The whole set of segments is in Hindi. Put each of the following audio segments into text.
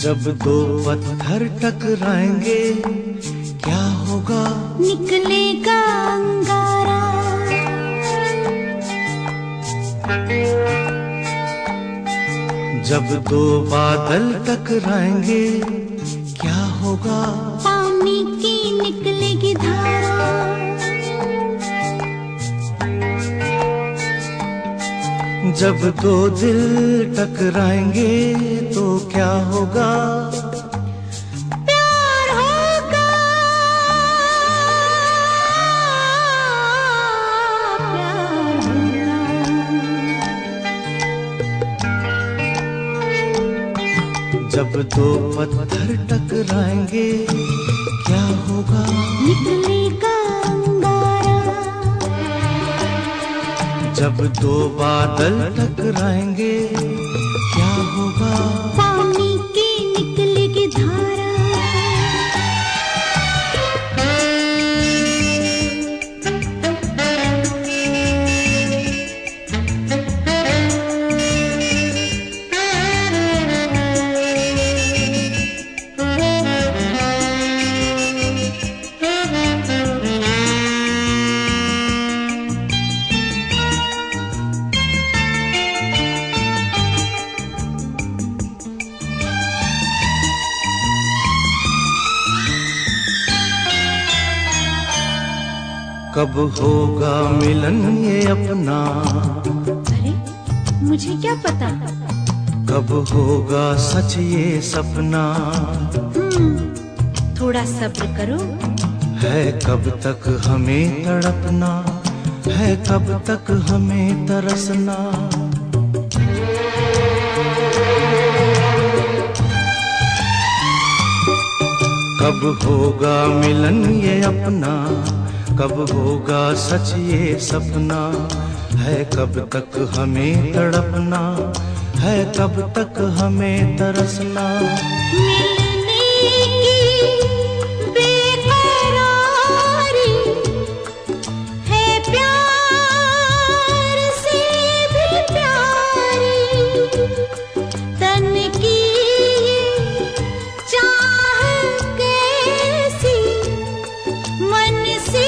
जब दो पत्थर टकराएंगे क्या होगा? निकलेगा अंगारा। जब दो बादल टकराएंगे क्या होगा? पानी की निकलेगी धारा। जब दो दिल टकराएंगे तो क्या होगा? प्यार होगा, प्यार होगा। जब दो पत्थर टकराएंगे क्या होगा? निकलेगा अंगारा। जब दो बादल टकराएंगे क्या होगा? पानी की निकलेगी धारा। कब होगा मिलन ये अपना? अरे मुझे क्या पता। कब होगा सच ये सपना? थोड़ा सब्र करो। है कब तक हमें तड़पना? है कब तक हमें तरसना? कब होगा मिलन ये अपना? कब होगा सच ये सपना? है कब तक हमें तड़पना? है कब तक हमें तरसना? मिलने की बेकरारी है प्यार से भी प्यारी। तन की चाह कैसी मन से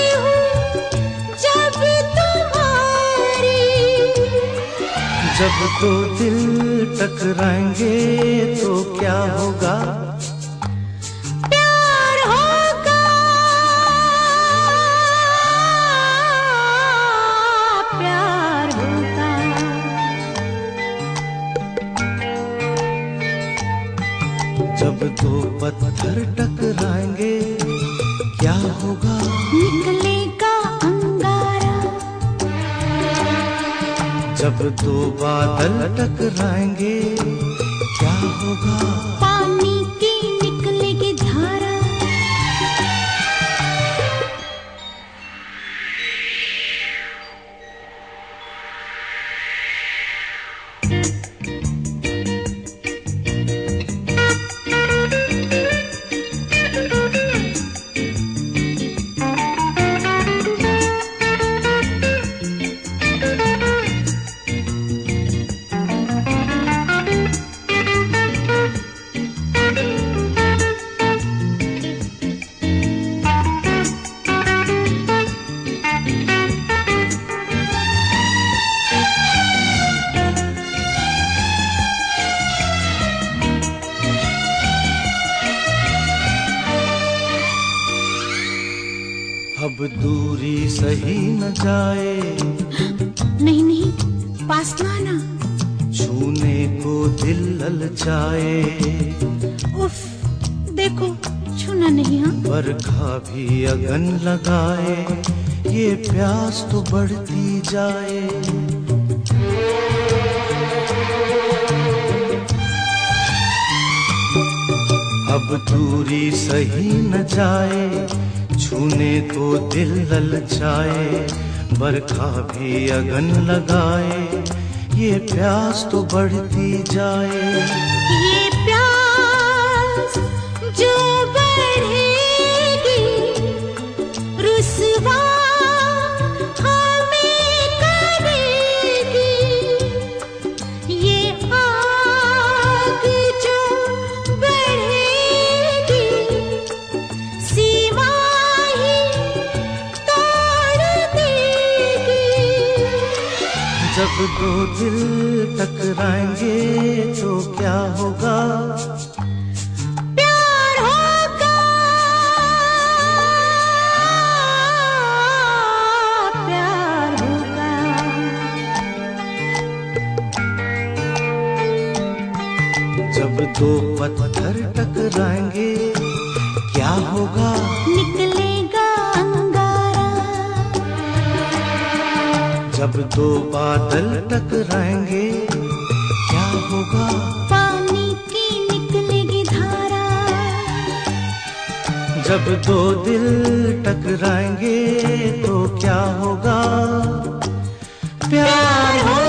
जब दो दिल टकराएंगे तो क्या होगा? प्यार होगा, प्यार होगा। जब दो पत्थर टकराएंगे क्या होगा? निकलेगा अंगारा। जब दो बादल टकराएंगे क्या होगा? पानी की निकलेगी धारा। अब दूरी सही न जाए। नहीं नहीं, पास ना आना। छूने को दिल ललचाए। उफ, देखो छूना नहीं। हाँ, बरखा भी अगन लगाए, ये प्यास तो बढ़ती जाए। अब दूरी सही न जाए, छूने को दिल ललचाए। बरखा भी अगन लगाए, ये प्यास तो बढ़ती जाए। ये प्यास जो बढ़ेगी रुसवा हमें करेगी। ये आग जो दो दिल टकराएंगे तो क्या होगा? प्यार होगा, प्यार होगा। जब दो पत्थर टकराएंगे क्या होगा? निकलेगा अंगारा। जब दो बादल टकराएंगे क्या होगा? पानी की निकलेगी धारा। जब दो दिल टकराएंगे तो क्या होगा? प्यार होगा।